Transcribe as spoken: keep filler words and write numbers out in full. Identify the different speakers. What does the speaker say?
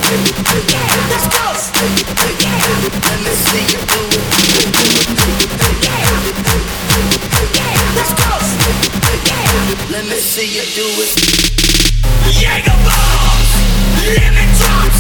Speaker 1: Let's go. Let me see you do it. Let's go. Let me see you do it. Jaeger bombs, limit drops.